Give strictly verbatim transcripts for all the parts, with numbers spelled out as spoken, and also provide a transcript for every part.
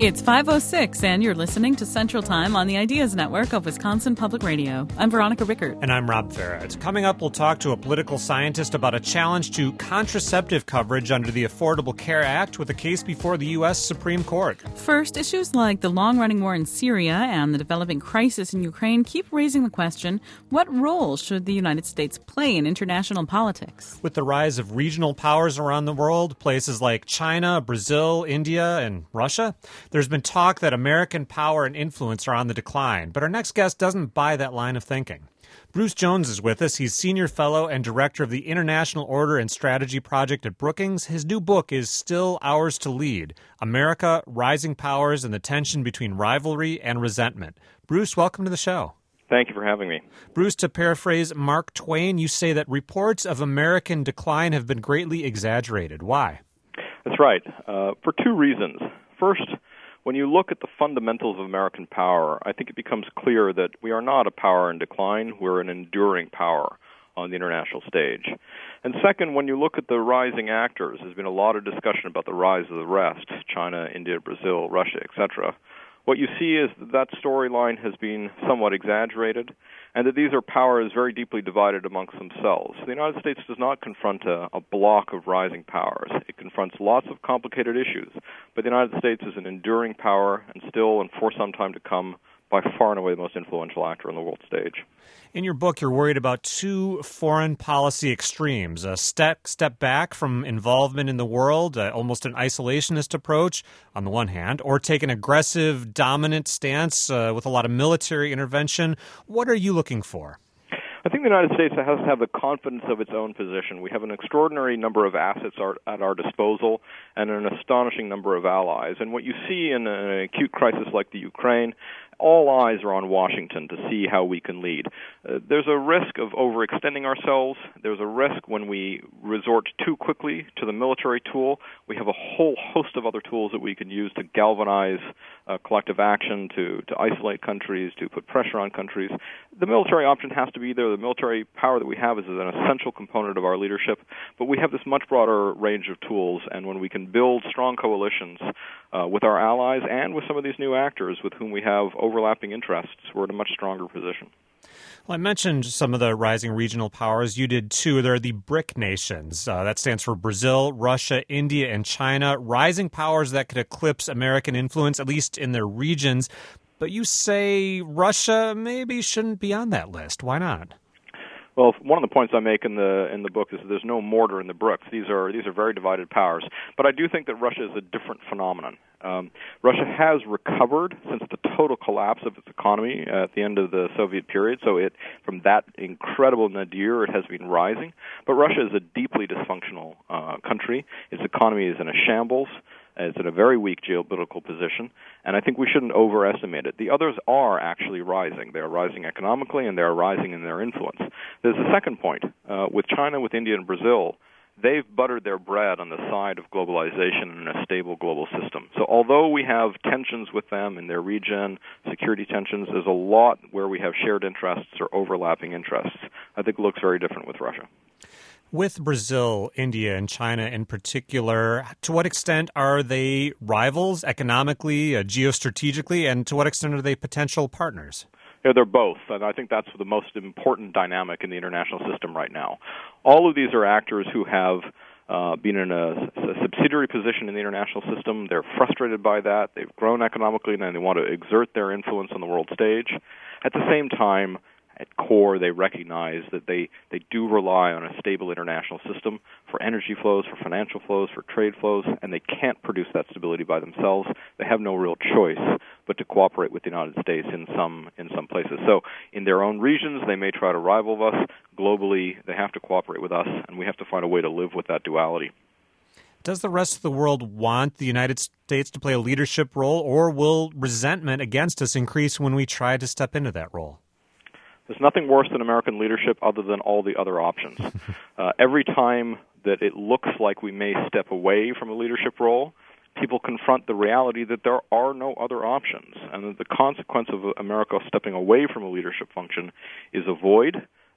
It's five oh six, and you're listening to Central Time on the Ideas Network of Wisconsin Public Radio. I'm Veronica Rickert. And I'm Rob Farah. Coming up, we'll talk to a political scientist about a challenge to contraceptive coverage under the Affordable Care Act with a case before the U S Supreme Court. First, issues like the long-running war in Syria and the developing crisis in Ukraine keep raising the question, what role should the United States play in international politics? With the rise of regional powers around the world, places like China, Brazil, India, and Russia, there's been talk that American power and influence are on the decline, but our next guest doesn't buy that line of thinking. Bruce Jones is with us. He's Senior Fellow and Director of the International Order and Strategy Project at Brookings. His new book is Still Ours to Lead, America, Rising Powers, and the Tension Between Rivalry and Resentment. Bruce, welcome to the show. Thank you for having me. Bruce, to paraphrase Mark Twain, you say that reports of American decline have been greatly exaggerated. Why? That's right, uh, for two reasons. First, when you look at the fundamentals of American power, I think it becomes clear that we are not a power in decline. We're an enduring power on the international stage. And second, when you look at the rising actors, there's been a lot of discussion about the rise of the rest, China, India, Brazil, Russia, et cetera. What you see is that that storyline has been somewhat exaggerated, and that these are powers very deeply divided amongst themselves. The United States does not confront a, a block of rising powers. It confronts lots of complicated issues, but the United States is an enduring power, and still, and for some time to come, by far and away the most influential actor on the world stage. In your book, you're worried about two foreign policy extremes, a step step back from involvement in the world, uh, almost an isolationist approach on the one hand, or take an aggressive, dominant stance uh, with a lot of military intervention. What are you looking for? I think the United States has to have the confidence of its own position. We have an extraordinary number of assets at our disposal and an astonishing number of allies. And what you see in an acute crisis like the Ukraine, all eyes are on Washington to see how we can lead. Uh, there's a risk of overextending ourselves. There's a risk when we resort too quickly to the military tool. We have a whole host of other tools that we can use to galvanize uh, collective action, to, to isolate countries, to put pressure on countries. The military option has to be there. The military power that we have is an essential component of our leadership, but we have this much broader range of tools, and when we can build strong coalitions uh, with our allies and with some of these new actors with whom we have overlapping interests, we're in a much stronger position. Well, I mentioned some of the rising regional powers. You did too. There are the BRIC nations. Uh, that stands for Brazil, Russia, India, and China. Rising powers that could eclipse American influence, at least in their regions. But you say Russia maybe shouldn't be on that list. Why not? Well, one of the points I make in the in the book is that there's no mortar in the bricks. These are these are very divided powers. But I do think that Russia is a different phenomenon. Um, Russia has recovered since the total collapse of its economy at the end of the Soviet period. So it, from that incredible nadir, it has been rising. But Russia is a deeply dysfunctional uh, country. Its economy is in a shambles. It's in a very weak geopolitical position, and I think we shouldn't overestimate it. The others are actually rising. They are rising economically, and they are rising in their influence. There's a second point. Uh, with China, with India, and Brazil, they've buttered their bread on the side of globalization and a stable global system. So although we have tensions with them in their region, security tensions, there's a lot where we have shared interests or overlapping interests. I think it looks very different with Russia. With Brazil, India, and China in particular, to what extent are they rivals economically, uh, geostrategically, and to what extent are they potential partners? Yeah, they're both, and I think that's the most important dynamic in the international system right now. All of these are actors who have uh, been in a, a subsidiary position in the international system. They're frustrated by that. They've grown economically, and they want to exert their influence on the world stage. At the same time, at core, they recognize that they, they do rely on a stable international system for energy flows, for financial flows, for trade flows, and they can't produce that stability by themselves. They have no real choice but to cooperate with the United States in some in some places. So in their own regions, they may try to rival us. Globally, they have to cooperate with us, and we have to find a way to live with that duality. Does the rest of the world want the United States to play a leadership role, or will resentment against us increase when we try to step into that role? There's nothing worse than American leadership other than all the other options. Uh, every time that it looks like we may step away from a leadership role, people confront the reality that there are no other options, and that the consequence of America stepping away from a leadership function is a void,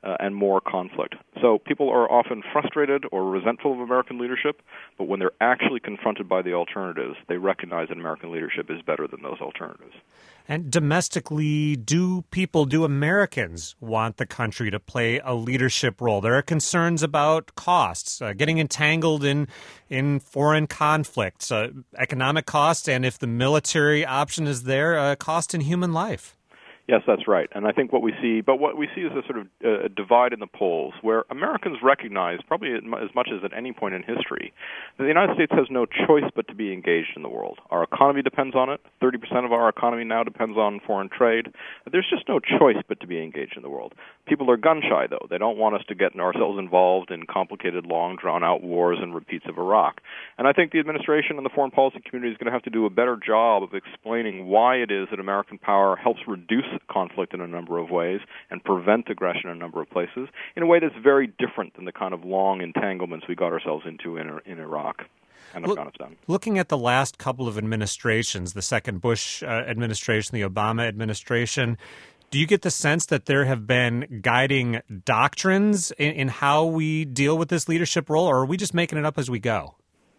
uh, and more conflict. So people are often frustrated or resentful of American leadership, but when they're actually confronted by the alternatives, they recognize that American leadership is better than those alternatives. And domestically, do people, do Americans want the country to play a leadership role? There are concerns about costs, uh, getting entangled in in foreign conflicts, uh, economic costs, and if the military option is there, uh, cost in human life. Yes, that's right. And I think what we see, but what we see is a sort of uh, divide in the polls where Americans recognize, probably as much as at any point in history, that the United States has no choice but to be engaged in the world. Our economy depends on it. thirty percent of our economy now depends on foreign trade. There's just no choice but to be engaged in the world. People are gun-shy, though. They don't want us to get ourselves involved in complicated, long, drawn-out wars and repeats of Iraq. And I think the administration and the foreign policy community is going to have to do a better job of explaining why it is that American power helps reduce conflict in a number of ways and prevent aggression in a number of places in a way that's very different than the kind of long entanglements we got ourselves into in, in Iraq and Look, Afghanistan. Looking at the last couple of administrations, the second Bush uh, administration, the Obama administration, do you get the sense that there have been guiding doctrines in, in how we deal with this leadership role, or are we just making it up as we go?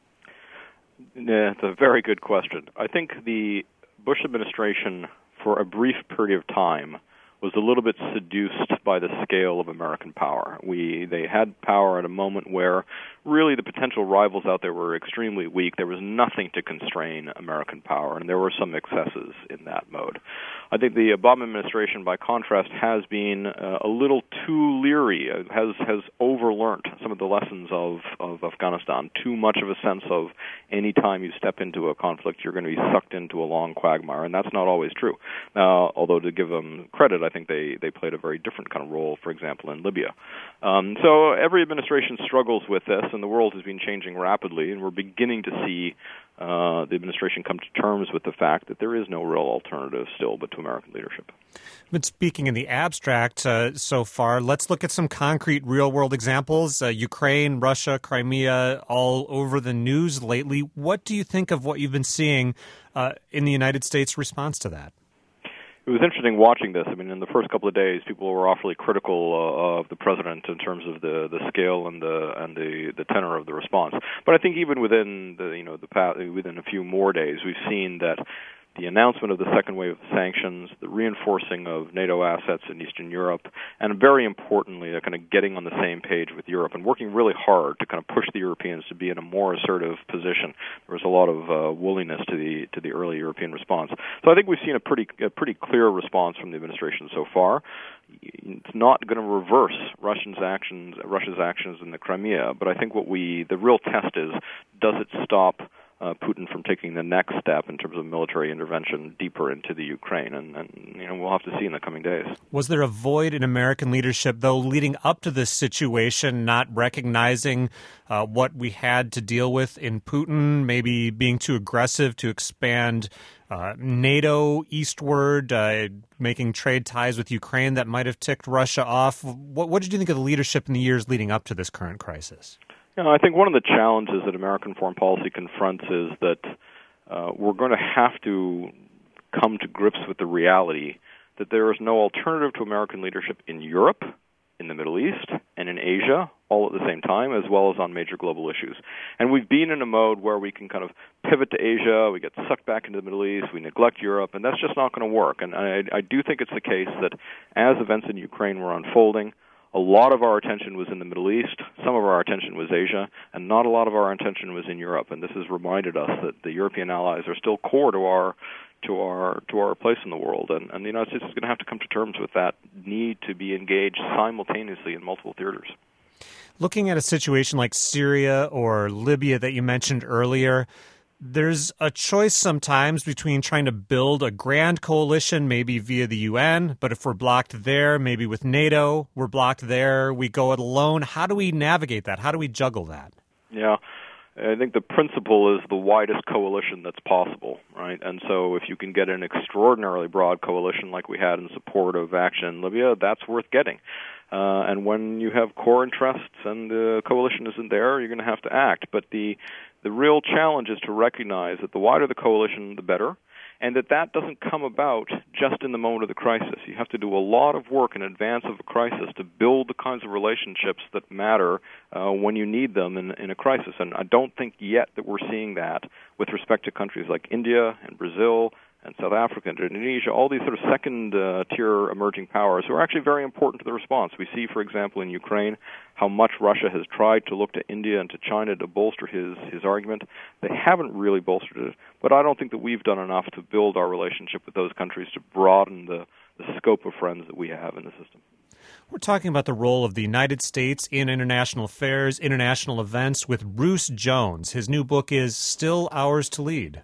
Yeah, it's a very good question. I think the Bush administration, for a brief period of time, was a little bit seduced by the scale of American power. We they had power at a moment where really the potential rivals out there were extremely weak. There was nothing to constrain American power, and there were some excesses in that mode. I think the Obama administration, by contrast, has been uh, a little too leery, uh, has has overlearned some of the lessons of, of Afghanistan. Too much of a sense of any time you step into a conflict, you're going to be sucked into a long quagmire, and that's not always true. Now, although to give them credit, I think they, they played a very different kind of role, for example, in Libya. Um, so every administration struggles with this, and the world has been changing rapidly, and we're beginning to see uh, the administration come to terms with the fact that there is no real alternative still but to American leadership. But speaking in the abstract uh, so far, let's look at some concrete real-world examples. Uh, Ukraine, Russia, Crimea, all over the news lately. What do you think of what you've been seeing uh, in the United States' response to that? It was interesting watching this. I mean, in the first couple of days, people were awfully critical uh, of the president in terms of the, the scale and the and the, the tenor of the response. But I think even within the you know the past, within a few more days, we've seen that the announcement of the second wave of sanctions, the reinforcing of NATO assets in Eastern Europe, and very importantly, uh, kind of getting on the same page with Europe and working really hard to kind of push the Europeans to be in a more assertive position. There was a lot of uh, woolliness to the to the early European response. So I think we've seen a pretty a pretty clear response from the administration so far. It's not going to reverse Russia's actions Russia's actions in the Crimea, but I think what we the real test is, does it stop Uh, Putin from taking the next step in terms of military intervention deeper into the Ukraine, and, and you know we'll have to see in the coming days. Was there a void in American leadership, though, leading up to this situation, not recognizing uh, what we had to deal with in Putin, maybe being too aggressive to expand uh, NATO eastward, uh, making trade ties with Ukraine that might have ticked Russia off? What, what did you think of the leadership in the years leading up to this current crisis? You know, I think one of the challenges that American foreign policy confronts is that uh, we're going to have to come to grips with the reality that there is no alternative to American leadership in Europe, in the Middle East, and in Asia, all at the same time, as well as on major global issues. And we've been in a mode where we can kind of pivot to Asia, we get sucked back into the Middle East, we neglect Europe, and that's just not going to work. And I, I do think it's the case that as events in Ukraine were unfolding, a lot of our attention was in the Middle East, some of our attention was Asia, and not a lot of our attention was in Europe. And this has reminded us that the European allies are still core to our to our to our place in the world, and, and the United States is going to have to come to terms with that need to be engaged simultaneously in multiple theaters. Looking at a situation like Syria or Libya that you mentioned earlier, there's a choice sometimes between trying to build a grand coalition, maybe via the U N, but if we're blocked there, maybe with NATO, we're blocked there, we go it alone. How do we navigate that? How do we juggle that? Yeah, I think the principle is the widest coalition that's possible, right? And so if you can get an extraordinarily broad coalition like we had in support of action in Libya, that's worth getting. Uh, and when you have core interests and the coalition isn't there, you're going to have to act. But the The real challenge is to recognize that the wider the coalition, the better, and that that doesn't come about just in the moment of the crisis. You have to do a lot of work in advance of a crisis to build the kinds of relationships that matter uh, when you need them in, in a crisis. And I don't think yet that we're seeing that with respect to countries like India and Brazil and South Africa and Indonesia, all these sort of second-tier uh, emerging powers who are actually very important to the response. We see, for example, in Ukraine, how much Russia has tried to look to India and to China to bolster his, his argument. They haven't really bolstered it, but I don't think that we've done enough to build our relationship with those countries to broaden the, the scope of friends that we have in the system. We're talking about the role of the United States in international affairs, international events, with Bruce Jones. His new book is Still Ours to Lead.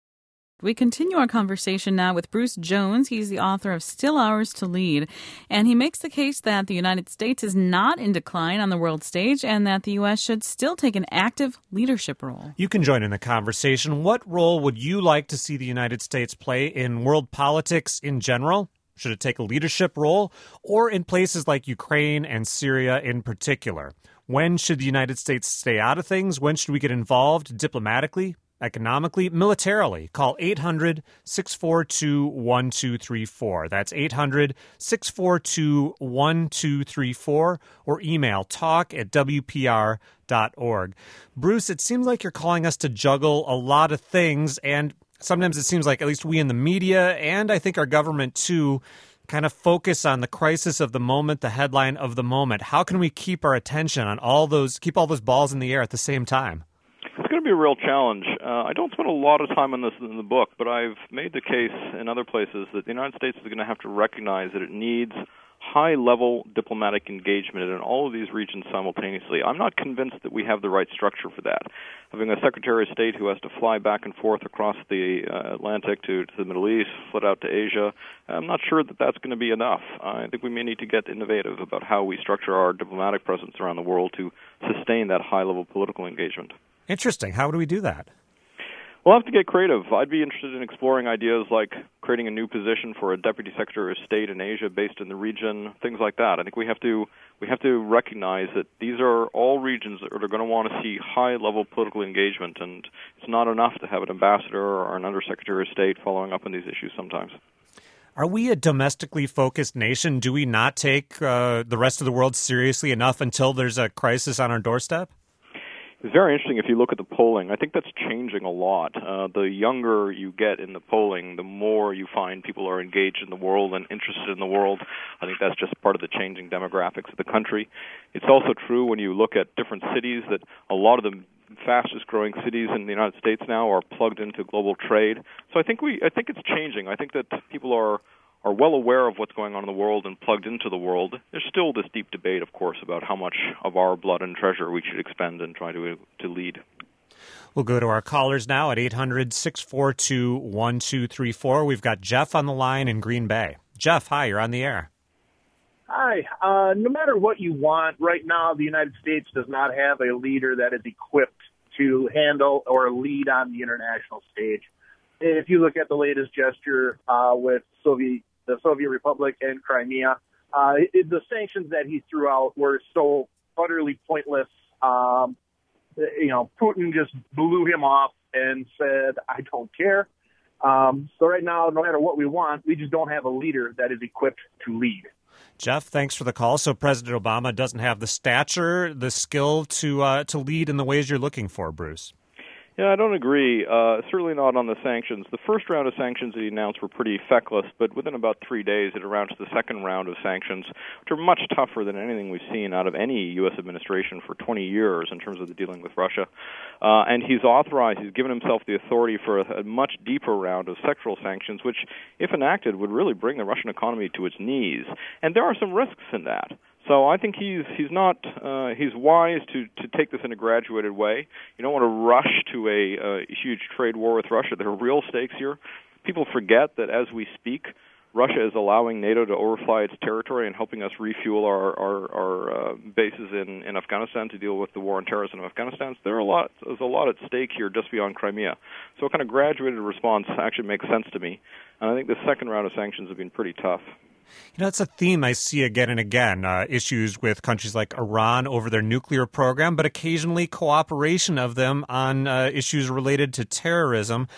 We continue our conversation now with Bruce Jones. He's the author of Still Ours to Lead, and he makes the case that the United States is not in decline on the world stage and that the U S should still take an active leadership role. You can join in the conversation. What role would you like to see the United States play in world politics in general? Should it take a leadership role, or in places like Ukraine and Syria in particular? When should the United States stay out of things? When should we get involved diplomatically, economically, militarily? Call eight hundred, six four two, one two three four. That's eight hundred, six four two, one two three four, or email talk at w p r dot org. Bruce, it seems like you're calling us to juggle a lot of things, and sometimes it seems like at least we in the media, and I think our government too, kind of focus on the crisis of the moment, the headline of the moment. How can we keep our attention on all those, keep all those balls in the air at the same time? It's going to be a real challenge. Uh, I don't spend a lot of time on this in the book, but I've made the case in other places that the United States is going to have to recognize that it needs high-level diplomatic engagement in all of these regions simultaneously. I'm not convinced that we have the right structure for that. Having a Secretary of State who has to fly back and forth across the uh, Atlantic to, to the Middle East, flit out to Asia, I'm not sure that that's going to be enough. I think we may need to get innovative about how we structure our diplomatic presence around the world to sustain that high-level political engagement. Interesting. How do we do that? We'll have to get creative. I'd be interested in exploring ideas like creating a new position for a Deputy Secretary of State in Asia based in the region, things like that. I think we have to we have to recognize that these are all regions that are going to want to see high-level political engagement, and it's not enough to have an ambassador or an undersecretary of state following up on these issues sometimes. Are we a domestically focused nation? Do we not take uh, the rest of the world seriously enough until there's a crisis on our doorstep? It's very interesting if you look at the polling. I think that's changing a lot. Uh, the younger you get in the polling, the more you find people are engaged in the world and interested in the world. I think that's just part of the changing demographics of the country. It's also true when you look at different cities that a lot of the fastest growing cities in the United States now are plugged into global trade. So I think we I think it's changing. I think that people are are well aware of what's going on in the world and plugged into the world. There's still this deep debate, of course, about how much of our blood and treasure we should expend and try to to lead. We'll go to our callers now at eight hundred, six four two, one two three four. We've got Jeff on the line in Green Bay. Jeff, hi, you're on the air. Hi. Uh, no matter what you want, right now the United States does not have a leader that is equipped to handle or lead on the international stage. If you look at the latest gesture uh, with Soviet the Soviet Republic and Crimea, uh, it, the sanctions that he threw out were so utterly pointless. Um, you know, Putin just blew him off and said, I don't care. Um, so right now, no matter what we want, we just don't have a leader that is equipped to lead. Jeff, thanks for the call. So President Obama doesn't have the stature, the skill to uh, to lead in the ways you're looking for, Bruce. Yeah, I don't agree. Uh, certainly not on the sanctions. The first round of sanctions that he announced were pretty feckless, but within about three days it announced the second round of sanctions, which are much tougher than anything we've seen out of any U S administration for twenty years in terms of the dealing with Russia. Uh, and he's authorized, he's given himself the authority for a, a much deeper round of sectoral sanctions, which, if enacted, would really bring the Russian economy to its knees. And there are some risks in that. So I think he's he's not uh, he's wise to, to take this in a graduated way. You don't want to rush to a, a huge trade war with Russia. There are real stakes here. People forget that as we speak, Russia is allowing NATO to overfly its territory and helping us refuel our our, our uh, bases in, in Afghanistan to deal with the war on terrorism in Afghanistan. So there are a lot there's a lot at stake here just beyond Crimea. So a kind of graduated response actually makes sense to me. And I think the second round of sanctions have been pretty tough. You know, it's a theme I see again and again, uh, issues with countries like Iran over their nuclear program, but occasionally cooperation of them on uh, issues related to terrorism.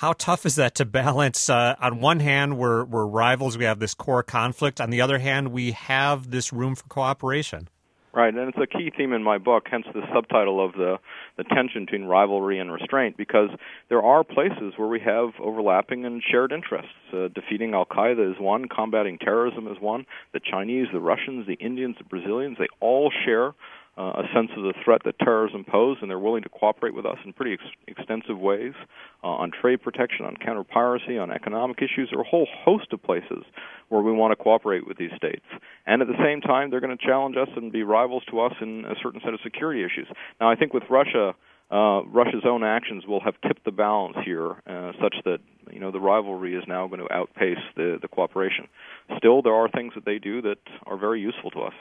How tough is that to balance? Uh, on one hand, we're, we're rivals. We have this core conflict. On the other hand, we have this room for cooperation. Right, and it's a key theme in my book, hence the subtitle of the, the tension between rivalry and restraint, because there are places where we have overlapping and shared interests. Uh, defeating Al-Qaeda is one, combating terrorism is one. The Chinese, the Russians, the Indians, the Brazilians, they all share Uh, a sense of the threat that terrorism poses, and they're willing to cooperate with us in pretty ex- extensive ways uh, on trade protection, on counter-piracy, on economic issues. There are a whole host of places where we want to cooperate with these states. And at the same time, they're going to challenge us and be rivals to us in a certain set of security issues. Now, I think with Russia, uh, Russia's own actions will have tipped the balance here uh, such that, you know, the rivalry is now going to outpace the, the cooperation. Still, there are things that they do that are very useful to us.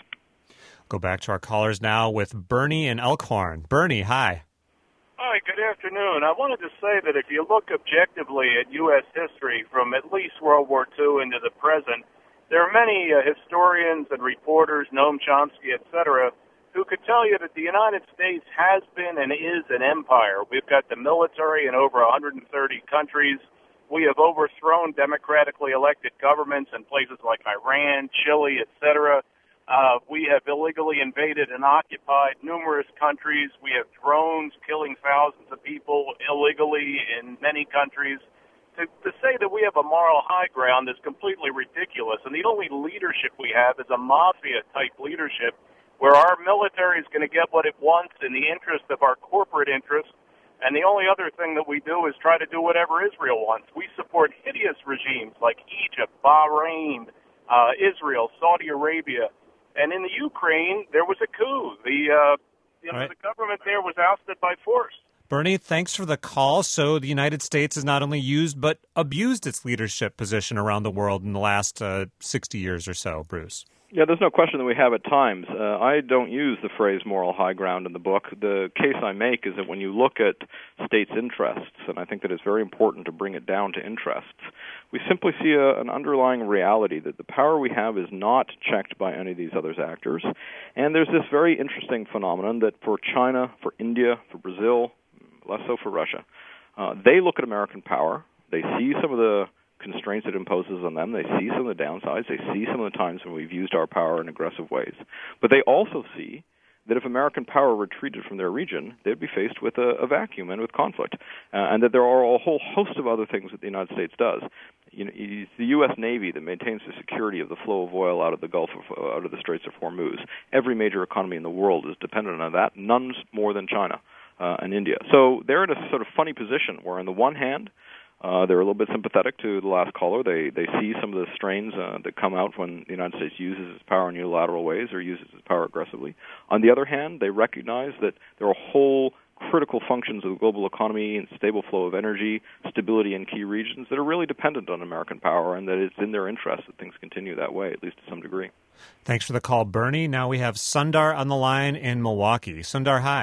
Go back to our callers now with Bernie in Elkhorn. Bernie, hi. Hi, good afternoon. I wanted to say that if you look objectively at U S history from at least World War Two into the present, there are many uh, historians and reporters, Noam Chomsky, et cetera, who could tell you that the United States has been and is an empire. We've got the military in over one hundred thirty countries. We have overthrown democratically elected governments in places like Iran, Chile, et cetera. Uh, we have illegally invaded and occupied numerous countries. We have drones killing thousands of people illegally in many countries. To, to say that we have a moral high ground is completely ridiculous. And the only leadership we have is a mafia-type leadership where our military is going to get what it wants in the interest of our corporate interests. And the only other thing that we do is try to do whatever Israel wants. We support hideous regimes like Egypt, Bahrain, uh, Israel, Saudi Arabia. And in the Ukraine, there was a coup. The uh, you know, right. the government there was ousted by force. Bernie, thanks for the call. So the United States has not only used but abused its leadership position around the world in the last uh, sixty years or so, Bruce. Yeah, there's no question that we have at times. Uh, I don't use the phrase moral high ground in the book. The case I make is that when you look at states' interests, and I think that it's very important to bring it down to interests, we simply see a, an underlying reality that the power we have is not checked by any of these other actors. And there's this very interesting phenomenon that for China, for India, for Brazil, less so for Russia, uh, they look at American power, they see some of the constraints it imposes on them. They see some of the downsides. They see some of the times when we've used our power in aggressive ways. But they also see that if American power retreated from their region, they'd be faced with a, a vacuum and with conflict, uh, and that there are a whole host of other things that the United States does. You know, it's the U S Navy that maintains the security of the flow of oil out of the Gulf of, uh, out of the Straits of Hormuz. Every major economy in the world is dependent on that, none more than China uh, and India. So they're in a sort of funny position where, on the one hand, Uh, they're a little bit sympathetic to the last caller. They they see some of the strains uh, that come out when the United States uses its power in unilateral ways or uses its power aggressively. On the other hand, they recognize that there are whole critical functions of the global economy and stable flow of energy, stability in key regions that are really dependent on American power, and that it's in their interest that things continue that way, at least to some degree. Thanks for the call, Bernie. Now we have Sundar on the line in Milwaukee. Sundar, hi.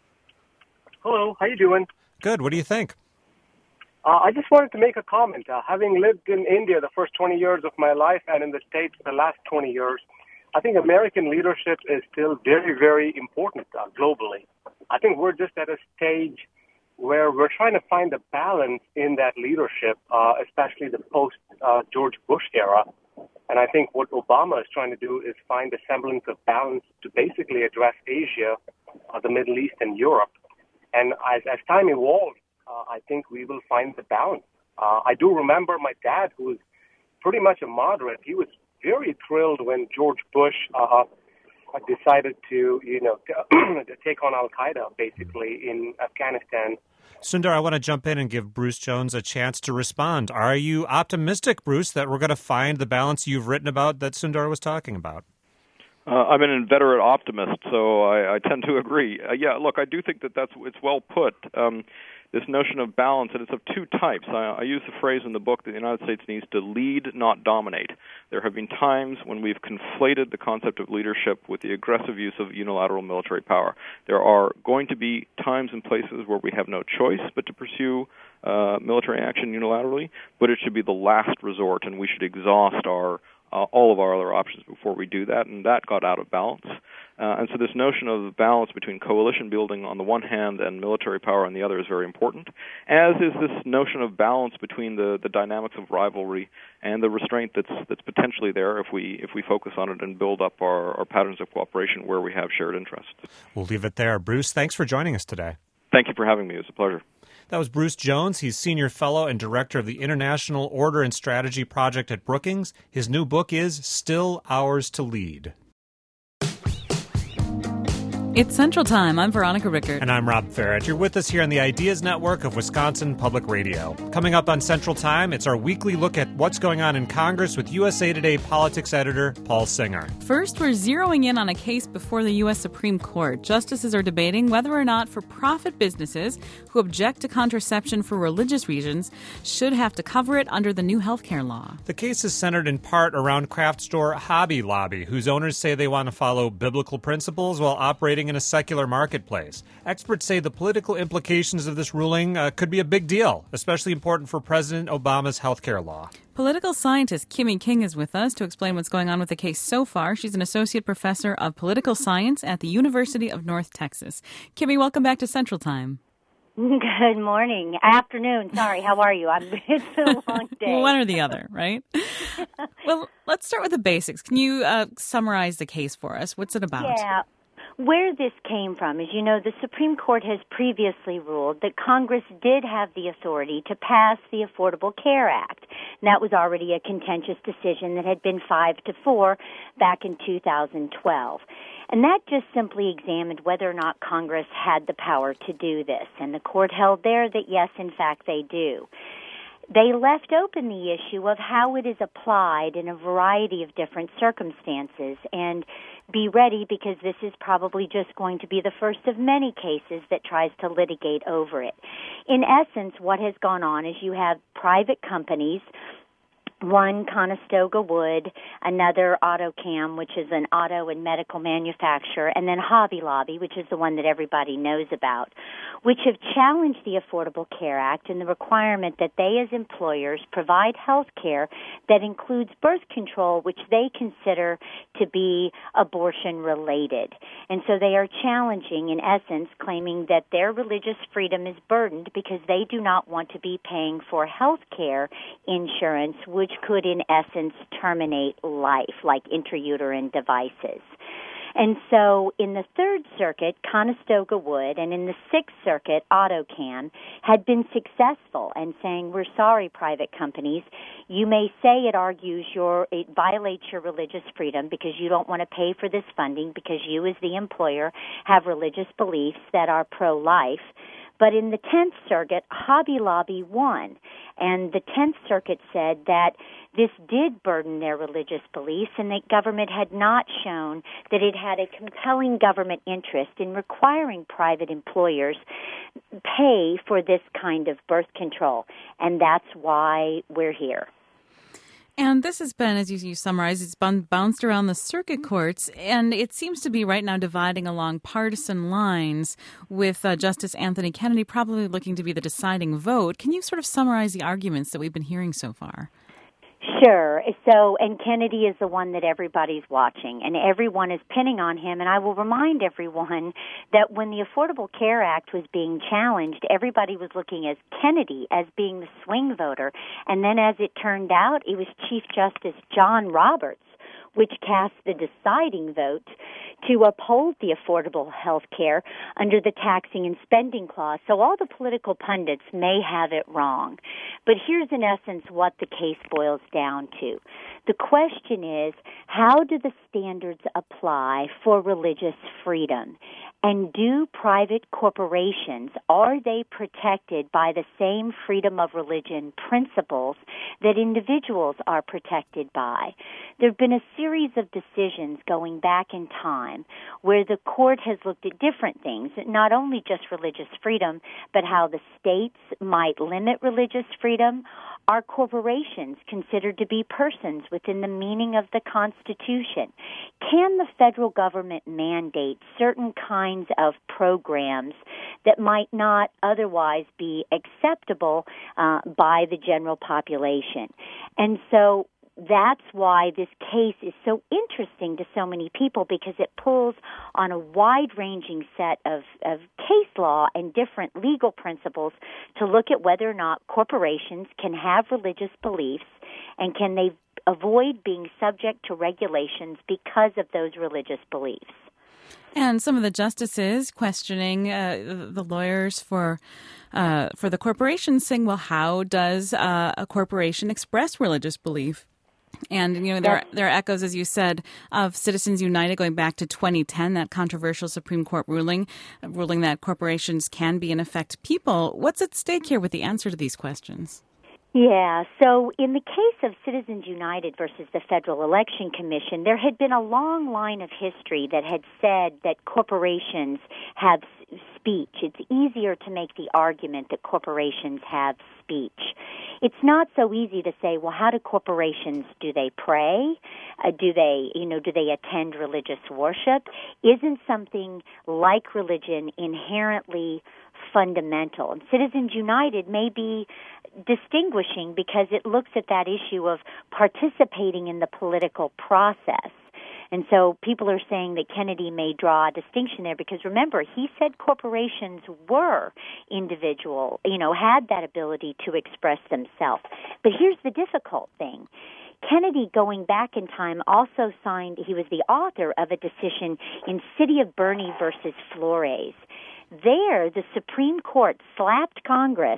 Hello. How you doing? Good. What do you think? Uh, I just wanted to make a comment. Uh, having lived in India the first twenty years of my life and in the States the last twenty years, I think American leadership is still very, very important uh, globally. I think we're just at a stage where we're trying to find a balance in that leadership, uh, especially the post-George uh, Bush era. And I think what Obama is trying to do is find a semblance of balance to basically address Asia, uh, the Middle East, and Europe. And as, as time evolves, Uh, I think we will find the balance. Uh, I do remember my dad, who was pretty much a moderate. He was very thrilled when George Bush uh, decided to, you know, to, to take on Al-Qaeda, basically, in Afghanistan. Sundar, I want to jump in and give Bruce Jones a chance to respond. Are you optimistic, Bruce, that we're going to find the balance you've written about that Sundar was talking about? Uh, I'm an inveterate optimist, so I, I tend to agree. Uh, yeah, look, I do think that that's it's well put. Um, this notion of balance, and it's of two types. I, I use the phrase in the book that the United States needs to lead, not dominate. There have been times when we've conflated the concept of leadership with the aggressive use of unilateral military power. There are going to be times and places where we have no choice but to pursue uh, military action unilaterally, but it should be the last resort, and we should exhaust our Uh, all of our other options before we do that, and that got out of balance. Uh, and so this notion of balance between coalition building on the one hand and military power on the other is very important, as is this notion of balance between the, the dynamics of rivalry and the restraint that's that's potentially there if we if we focus on it and build up our, our patterns of cooperation where we have shared interests. We'll leave it there. Bruce, thanks for joining us today. Thank you for having me. It was a pleasure. That was Bruce Jones. He's Senior Fellow and Director of the International Order and Strategy Project at Brookings. His new book is Still Ours to Lead. It's Central Time. I'm Veronica Rickert. And I'm Rob Farrett. You're with us here on the Ideas Network of Wisconsin Public Radio. Coming up on Central Time, it's our weekly look at what's going on in Congress with U S A Today politics editor Paul Singer. First, we're zeroing in on a case before the U S Supreme Court. Justices are debating whether or not for-profit businesses who object to contraception for religious reasons should have to cover it under the new health care law. The case is centered in part around craft store Hobby Lobby, whose owners say they want to follow biblical principles while operating in a secular marketplace. Experts say the political implications of this ruling uh, could be a big deal, especially important for President Obama's health care law. Political scientist Kimmy King is with us to explain what's going on with the case so far. She's an associate professor of political science at the University of North Texas. Kimmy, welcome back to Central Time. Good morning. Afternoon. Sorry, how are you? I'm, it's been a long day. One or the other, right? Well, let's start with the basics. Can you uh, summarize the case for us? What's it about? Yeah. Where this came from is, you know, the Supreme Court has previously ruled that Congress did have the authority to pass the Affordable Care Act. And that was already a contentious decision that had been five to four back in two thousand twelve. And that just simply examined whether or not Congress had the power to do this. And the court held there that, yes, in fact, they do. They left open the issue of how it is applied in a variety of different circumstances. And be ready, because this is probably just going to be the first of many cases that tries to litigate over it. In essence, what has gone on is you have private companies, one Conestoga Wood, another AutoCam, which is an auto and medical manufacturer, and then Hobby Lobby, which is the one that everybody knows about, which have challenged the Affordable Care Act and the requirement that they as employers provide health care that includes birth control, which they consider to be abortion-related. And so they are challenging, in essence, claiming that their religious freedom is burdened because they do not want to be paying for health care insurance, which could, in essence, terminate life, like intrauterine devices. And so in the Third Circuit, Conestoga Wood, and in the Sixth Circuit, AutoCam, had been successful in saying, we're sorry, private companies. You may say it argues your, it violates your religious freedom because you don't want to pay for this funding because you as the employer have religious beliefs that are pro-life. But in the Tenth Circuit, Hobby Lobby won, and the Tenth Circuit said that this did burden their religious beliefs and that government had not shown that it had a compelling government interest in requiring private employers pay for this kind of birth control, and that's why we're here. And this has been, as you, you summarized, it's been bounced around the circuit courts, and it seems to be right now dividing along partisan lines with uh, Justice Anthony Kennedy probably looking to be the deciding vote. Can you sort of summarize the arguments that we've been hearing so far? Sure. So, and Kennedy is the one that everybody's watching, and everyone is pinning on him. And I will remind everyone that when the Affordable Care Act was being challenged, everybody was looking at Kennedy as being the swing voter. And then as it turned out, it was Chief Justice John Roberts which cast the deciding vote to uphold the affordable health care under the taxing and spending clause. So all the political pundits may have it wrong. But here's in essence what the case boils down to. The question is, how do the standards apply for religious freedom? And do private corporations, are they protected by the same freedom of religion principles that individuals are protected by? There have been a series of decisions going back in time where the court has looked at different things, not only just religious freedom, but how the states might limit religious freedom. Are corporations considered to be persons within the meaning of the Constitution? Can the federal government mandate certain kinds of programs that might not otherwise be acceptable uh, by the general population? And so that's why this case is so interesting to so many people, because it pulls on a wide-ranging set of, of case law and different legal principles to look at whether or not corporations can have religious beliefs and can they avoid being subject to regulations because of those religious beliefs. And some of the justices questioning uh, the lawyers for uh, for the corporations, saying, well, how does uh, a corporation express religious belief? And, you know, there, there are echoes, as you said, of Citizens United going back to twenty ten, that controversial Supreme Court ruling, ruling that corporations can be, in effect, people. What's at stake here with the answer to these questions? Yeah, so in the case of Citizens United versus the Federal Election Commission, there had been a long line of history that had said that corporations have speech. It's easier to make the argument that corporations have speech. It's not so easy to say, well, how do corporations, do they pray? Uh, do they, you know, do they attend religious worship? Isn't something like religion inherently fundamental? And Citizens United may be distinguishing because it looks at that issue of participating in the political process. And so people are saying that Kennedy may draw a distinction there because, remember, he said corporations were individual, you know, had that ability to express themselves. But here's the difficult thing. Kennedy, going back in time, also signed, he was the author of a decision in City of Burney versus Flores. There, the Supreme Court slapped Congress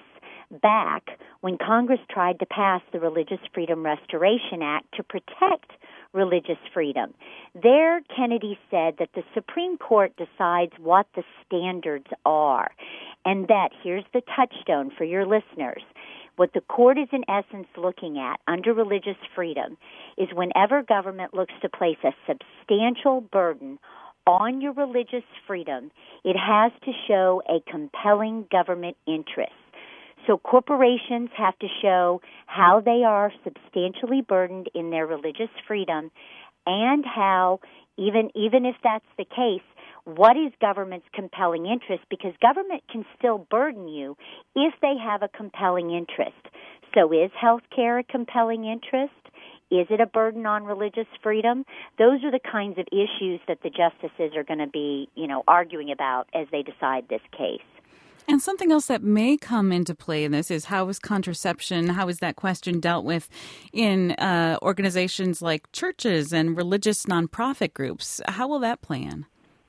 back when Congress tried to pass the Religious Freedom Restoration Act to protect religious freedom. There, Kennedy said that the Supreme Court decides what the standards are, and that, here's the touchstone for your listeners, what the court is in essence looking at under religious freedom is whenever government looks to place a substantial burden on your religious freedom, it has to show a compelling government interest. So corporations have to show how they are substantially burdened in their religious freedom and how, even even if that's the case, what is government's compelling interest? Because government can still burden you if they have a compelling interest. So is health care a compelling interest? Is it a burden on religious freedom? Those are the kinds of issues that the justices are going to be, you know, arguing about as they decide this case. And something else that may come into play in this is how is contraception, how is that question dealt with in uh, organizations like churches and religious nonprofit groups? How will that play in?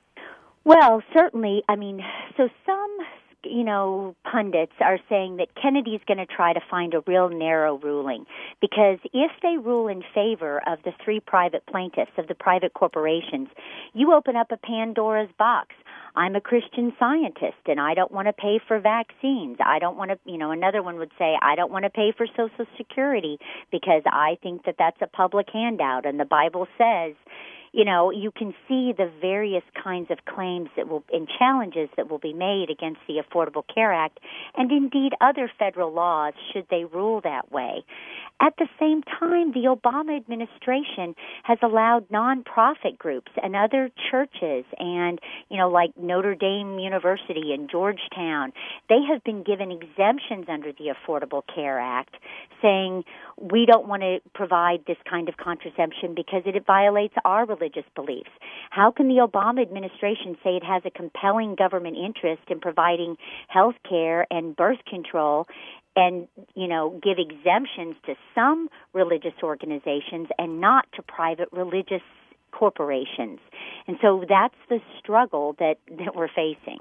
Well, certainly. I mean, so some, you know, pundits are saying that Kennedy's going to try to find a real narrow ruling, because if they rule in favor of the three private plaintiffs, of the private corporations, you open up a Pandora's box. I'm a Christian Scientist, and I don't want to pay for vaccines. I don't want to, you know, another one would say, I don't want to pay for Social Security because I think that that's a public handout, and the Bible says, you know, you can see the various kinds of claims that will and challenges that will be made against the Affordable Care Act and indeed other federal laws should they rule that way. At the same time, the Obama administration has allowed nonprofit groups and other churches and, you know, like Notre Dame University and Georgetown, they have been given exemptions under the Affordable Care Act saying we don't want to provide this kind of contraception because it violates our religious beliefs. How can the Obama administration say it has a compelling government interest in providing health care and birth control and, you know, give exemptions to some religious organizations and not to private religious corporations? And so that's the struggle that, that we're facing.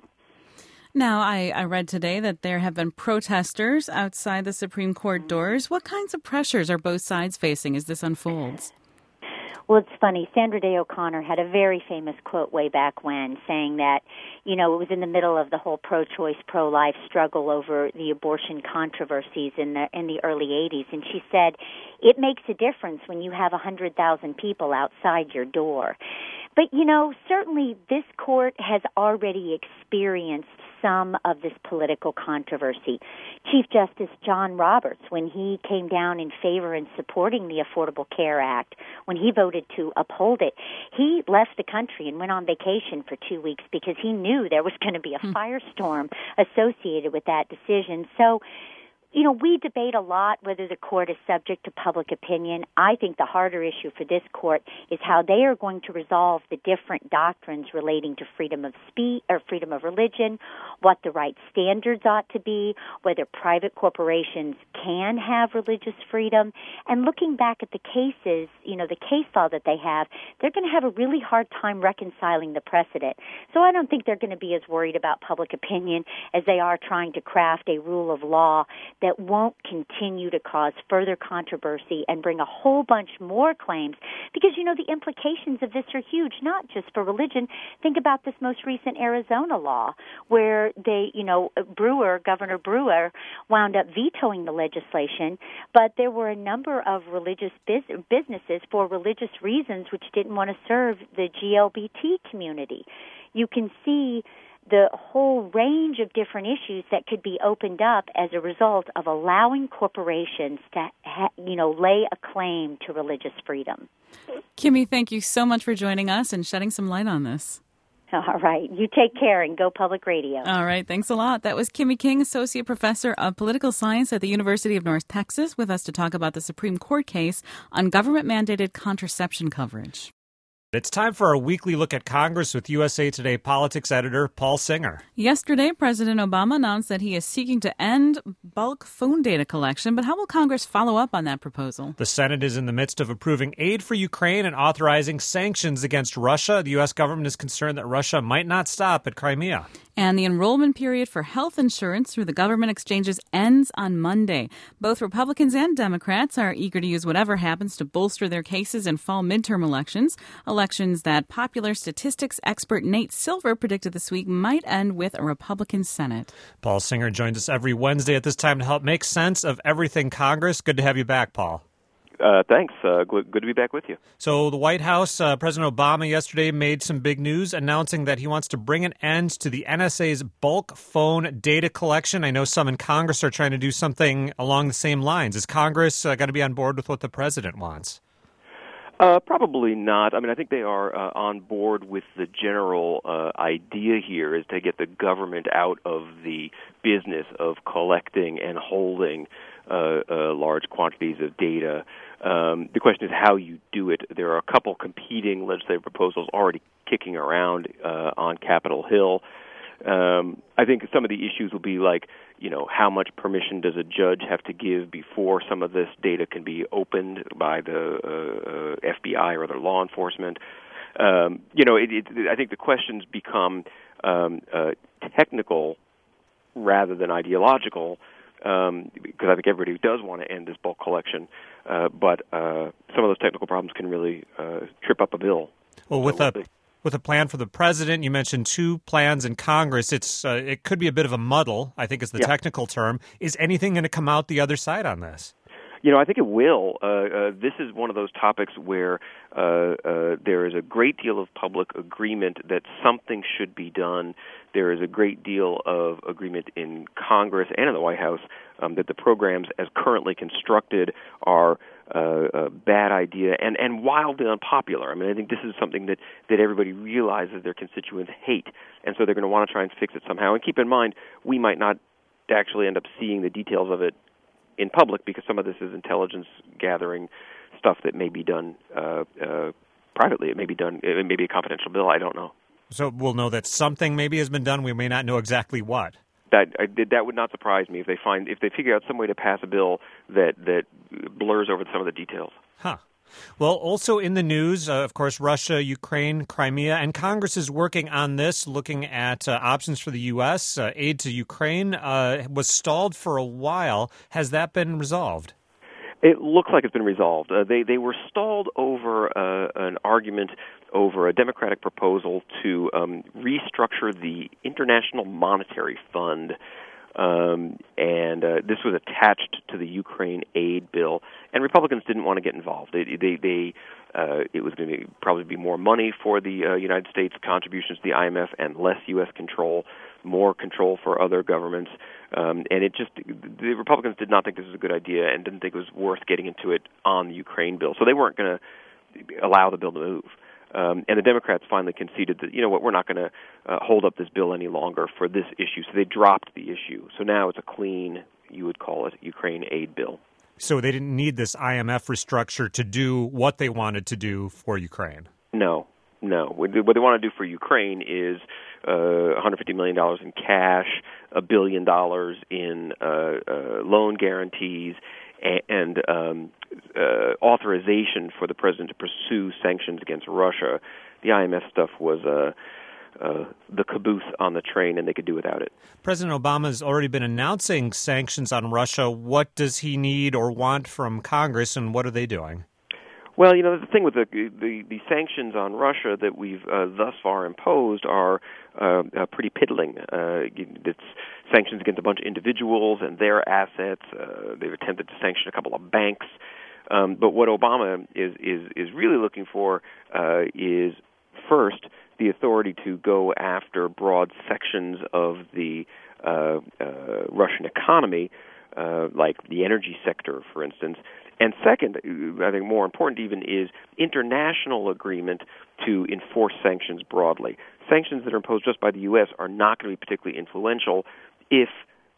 Now, I, I read today that there have been protesters outside the Supreme Court doors. What kinds of pressures are both sides facing as this unfolds? Well, it's funny. Sandra Day O'Connor had a very famous quote way back when saying that, you know, it was in the middle of the whole pro-choice, pro-life struggle over the abortion controversies in the in the early eighties. And she said, it makes a difference when you have one hundred thousand people outside your door. But, you know, certainly this court has already experienced some of this political controversy. Chief Justice John Roberts, when he came down in favor in supporting the Affordable Care Act, when he voted to uphold it, he left the country and went on vacation for two weeks because he knew there was going to be a firestorm associated with that decision. So, you know, we debate a lot whether the court is subject to public opinion. I think the harder issue for this court is how they are going to resolve the different doctrines relating to freedom of speech or freedom of religion, what the right standards ought to be, whether private corporations can have religious freedom. And looking back at the cases, you know, the case law that they have, they're going to have a really hard time reconciling the precedent. So I don't think they're going to be as worried about public opinion as they are trying to craft a rule of law that won't continue to cause further controversy and bring a whole bunch more claims. Because, you know, the implications of this are huge, not just for religion. Think about this most recent Arizona law where they, you know, Brewer, Governor Brewer, wound up vetoing the legislation, but there were a number of religious bus- businesses for religious reasons which didn't want to serve the G L B T community. You can see the whole range of different issues that could be opened up as a result of allowing corporations to, ha- you know, lay a claim to religious freedom. Kimmy, thank you so much for joining us and shedding some light on this. All right. You take care and go public radio. All right. Thanks a lot. That was Kimmy King, Associate Professor of Political Science at the University of North Texas, with us to talk about the Supreme Court case on government-mandated contraception coverage. It's time for our weekly look at Congress with U S A Today politics editor Paul Singer. Yesterday, President Obama announced that he is seeking to end bulk phone data collection, but how will Congress follow up on that proposal? The Senate is in the midst of approving aid for Ukraine and authorizing sanctions against Russia. The U S government is concerned that Russia might not stop at Crimea. And the enrollment period for health insurance through the government exchanges ends on Monday. Both Republicans and Democrats are eager to use whatever happens to bolster their cases in fall midterm elections, elections that popular statistics expert Nate Silver predicted this week might end with a Republican Senate. Paul Singer joins us every Wednesday at this time to help make sense of everything Congress. Good to have you back, Paul. Uh, thanks. Uh, good, good to be back with you. So the White House, uh, President Obama yesterday made some big news announcing that he wants to bring an end to the N S A's bulk phone data collection. I know some in Congress are trying to do something along the same lines. Is Congress uh, going to be on board with what the president wants? Uh, probably not. I mean, I think they are uh, on board with the general uh, idea here is to get the government out of the business of collecting and holding uh, uh, large quantities of data. Um, the question is how you do it. There are a couple competing legislative proposals already kicking around uh, on Capitol Hill. Um, I think some of the issues will be like, you know, how much permission does a judge have to give before some of this data can be opened by the uh, uh, F B I or other law enforcement? Um, you know, it, it, I think the questions become um, uh, technical rather than ideological, um, because I think everybody does want to end this bulk collection, uh, but uh, some of those technical problems can really uh, trip up a bill. Well, with so we'll a... With a plan for the president, you mentioned two plans in Congress. It's uh, it could be a bit of a muddle, I think is the yeah. technical term. Is anything going to come out the other side on this? You know, I think it will. Uh, uh, this is one of those topics where uh, uh, there is a great deal of public agreement that something should be done. There is a great deal of agreement in Congress and in the White House um, that the programs as currently constructed are uh, a bad idea and, and wildly unpopular. I mean, I think this is something that, that everybody realizes their constituents hate, and so they're going to want to try and fix it somehow. And keep in mind, we might not actually end up seeing the details of it in public because some of this is intelligence gathering stuff that may be done uh, uh, privately. It may be done. It may be a confidential bill. I don't know. So we'll know that something maybe has been done. We may not know exactly what. That I, that would not surprise me if they find if they figure out some way to pass a bill that that blurs over some of the details. Huh. Well, also in the news, uh, of course, Russia, Ukraine, Crimea, and Congress is working on this, looking at uh, options for the U S. Uh, aid to Ukraine uh, was stalled for a while. Has that been resolved? It looks like it's been resolved. Uh, they they were stalled over uh, an argument over a Democratic proposal to um, restructure the International Monetary Fund. Um, and uh, this was attached to the Ukraine aid bill, and Republicans didn't want to get involved. They, they, they uh, it was going to probably be more money for the uh, United States contributions to the I M F and less U S control, more control for other governments. Um, and it just the Republicans did not think this was a good idea and didn't think it was worth getting into it on the Ukraine bill. So they weren't going to allow the bill to move. Um, and the Democrats finally conceded that, you know what, we're not going to uh, hold up this bill any longer for this issue. So they dropped the issue. So now it's a clean you would call it, Ukraine aid bill. So they didn't need this I M F restructure to do what they wanted to do for Ukraine? No, no. What they want to do for Ukraine is uh, one hundred fifty million dollars in cash, a billion dollars in uh, uh, loan guarantees, and, and um, uh, authorization for the president to pursue sanctions against Russia. The I M F stuff was a... Uh, Uh, the caboose on the train, and they could do without it. President Obama has already been announcing sanctions on Russia. What does he need or want from Congress, and what are they doing? Well, you know, the thing with the the, the sanctions on Russia that we've uh, thus far imposed are uh, uh, pretty piddling. Uh, it's sanctions against a bunch of individuals and their assets. Uh, they've attempted to sanction a couple of banks. Um, but what Obama is, is, is really looking for uh, is, first, the authority to go after broad sections of the uh, uh, Russian economy, uh, like the energy sector, for instance. And second, I think more important even, is international agreement to enforce sanctions broadly. Sanctions that are imposed just by the U S are not going to be particularly influential if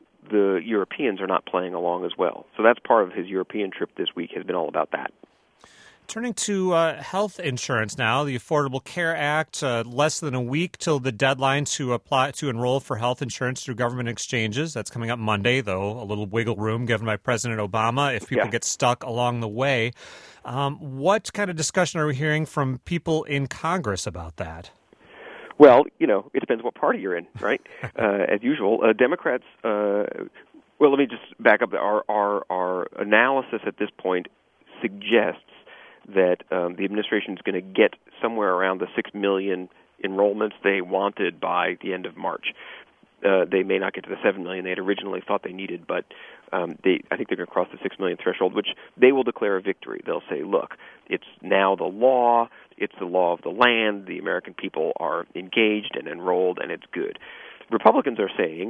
the Europeans are not playing along as well. So that's part of his European trip this week, has been all about that. Turning to uh, health insurance now, the Affordable Care Act, uh, less than a week till the deadline to apply to enroll for health insurance through government exchanges. That's coming up Monday, though, a little wiggle room given by President Obama if people yeah. get stuck along the way. Um, what kind of discussion are we hearing from people in Congress about that? Well, you know, it depends what party you're in, right? uh, as usual, uh, Democrats, uh, well, let me just back up. Our, our, our analysis at this point suggests that um, the administration is going to get somewhere around the six million enrollments they wanted by the end of March. Uh, they may not get to the seven million they had originally thought they needed, but um, they, I think they're going to cross the six million threshold, which they will declare a victory. They'll say, look, it's now the law, it's the law of the land, the American people are engaged and enrolled, and it's good. Republicans are saying,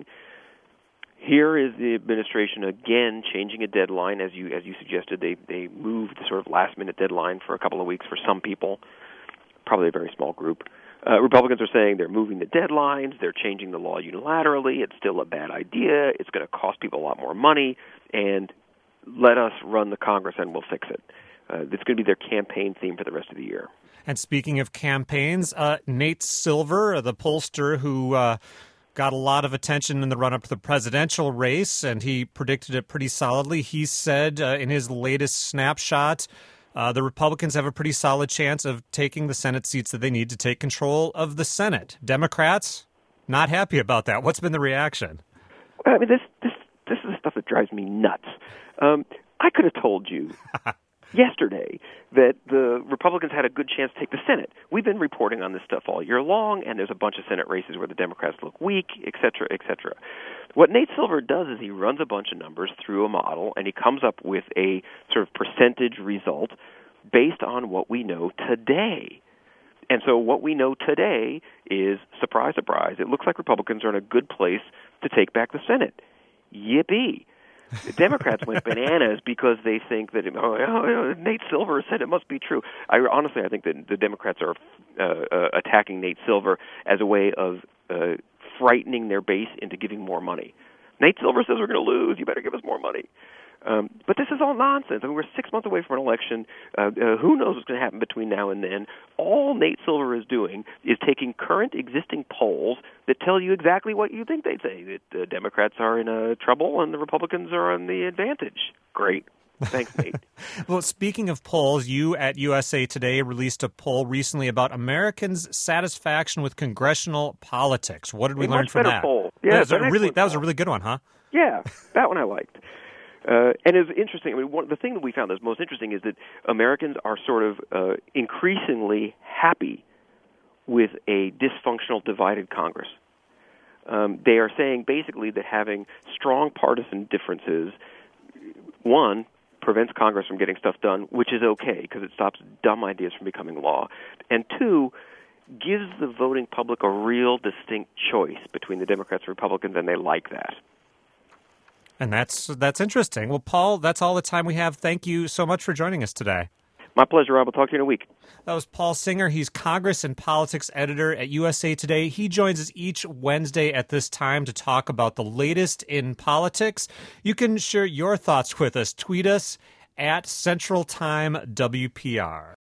here is the administration again changing a deadline, as you as you suggested. They they moved the sort of last minute deadline for a couple of weeks for some people, probably a very small group. Uh, Republicans are saying they're moving the deadlines, they're changing the law unilaterally. It's still a bad idea. It's going to cost people a lot more money, and let us run the Congress and we'll fix it. Uh, it's going to be their campaign theme for the rest of the year. And speaking of campaigns, uh, Nate Silver, the pollster who Uh got a lot of attention in the run-up to the presidential race, and he predicted it pretty solidly. He said uh, in his latest snapshot, uh, the Republicans have a pretty solid chance of taking the Senate seats that they need to take control of the Senate. Democrats, not happy about that. What's been the reaction? Well, I mean, this this this is the stuff that drives me nuts. Um, I could have told you yesterday that the Republicans had a good chance to take the Senate. We've been reporting on this stuff all year long, and there's a bunch of Senate races where the Democrats look weak, et cetera, et cetera. What Nate Silver does is he runs a bunch of numbers through a model, and he comes up with a sort of percentage result based on what we know today. And so what we know today is, surprise, surprise, it looks like Republicans are in a good place to take back the Senate. Yippee. The Democrats went bananas because they think that oh, oh, Nate Silver said it must be true. I honestly, I think that the Democrats are uh, uh, attacking Nate Silver as a way of uh, frightening their base into giving more money. Nate Silver says we're going to lose. You better give us more money. Um, but this is all nonsense. I mean, we're six months away from an election. Uh, uh, who knows what's going to happen between now and then? All Nate Silver is doing is taking current existing polls that tell you exactly what you think they'd say, that the Democrats are in uh, trouble and the Republicans are on the advantage. Great. Thanks, Nate. Well, speaking of polls, you at U S A Today released a poll recently about Americans' satisfaction with congressional politics. What did we a learn much from better that? Poll. Yeah, that was, a really, that was poll. a really good one, huh? Yeah, that one I liked. Uh, and it's interesting. I mean, one, the thing that we found that's most interesting is that Americans are sort of uh, increasingly happy with a dysfunctional, divided Congress. Um, they are saying basically that having strong partisan differences, one, prevents Congress from getting stuff done, which is okay because it stops dumb ideas from becoming law, and two, gives the voting public a real distinct choice between the Democrats and Republicans, and they like that. And that's that's interesting. Well, Paul, that's all the time we have. Thank you so much for joining us today. My pleasure, Rob. I'll talk to you in a week. That was Paul Singer. He's Congress and Politics editor at U S A Today. He joins us each Wednesday at this time to talk about the latest in politics. You can share your thoughts with us. Tweet us at Central Time W P R.